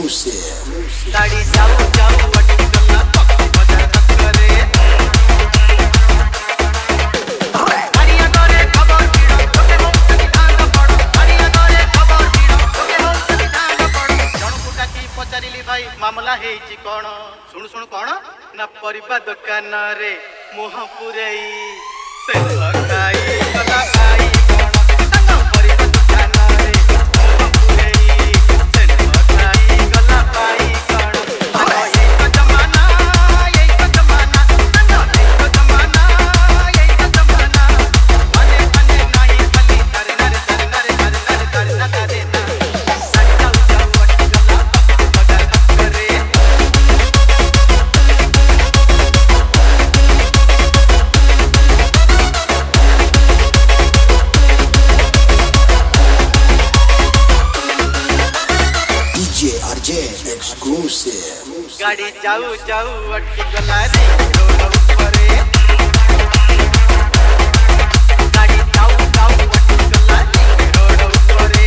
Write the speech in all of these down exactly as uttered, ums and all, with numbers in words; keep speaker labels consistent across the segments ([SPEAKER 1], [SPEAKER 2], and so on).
[SPEAKER 1] exclusive.
[SPEAKER 2] गाड़ी जाऊ जाऊ अटकी गला पक्की बजार करे हरिया करे खबर भिड़ तोके हो संविधान पढ़ हरिया करे खबर भिड़ तोके हो संविधान पढ़ जणकु डाकी पचारिली भाई मामला हेची कोन सुनु सुनु कोन ना परिबा दुकान रे मोह पुरई से खाई कला खाई
[SPEAKER 1] exclusive.
[SPEAKER 2] गाड़ी जाऊ जाऊ अटकी गला रे रोड ऊपरे गाड़ी जाऊ जाऊ अटकी गला रे रोड ऊपरे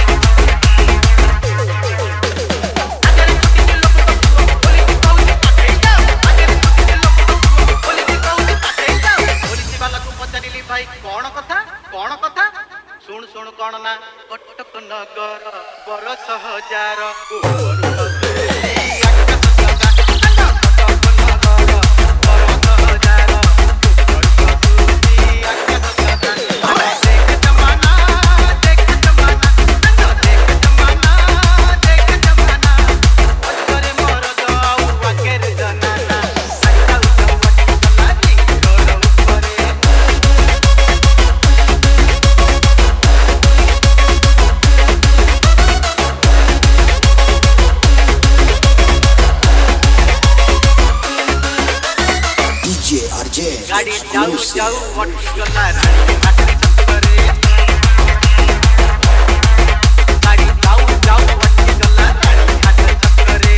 [SPEAKER 2] अगर कुछ लोग तो पुलिस कौन पकड़े जाओ अगर कुछ लोग तो पुलिस कौन पकड़े जाओ पुलिस वाला को पचारिली भाई कौन कथा कौन कथा सुन सुन कौन ना कटक नगर बरस हजार गाड़ी जाऊ जाऊ अटकी गला रानी हाथी टक्करे गाड़ी जाऊ जाऊ अटकी गला रानी हाथी टक्करे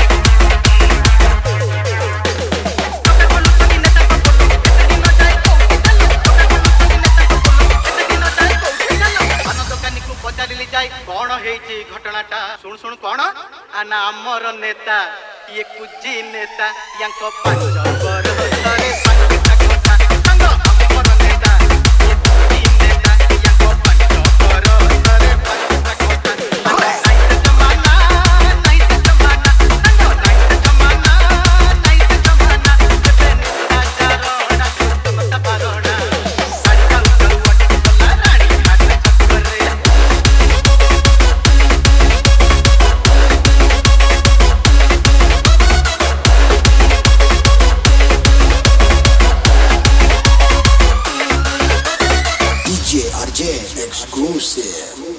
[SPEAKER 2] तोके बोलू सनी नेता को बोलू एते दिन जाय कोठी चलो तोके बोलू सनी नेता को बोलू एते दिन जाय कोठी चलो अन दुकानी को पचारिली जाय कोन हेची घटनाटा सुन सुन कोन आना हमर नेता ये कुजी नेता यांको पांच बरसरे
[SPEAKER 1] exclusive.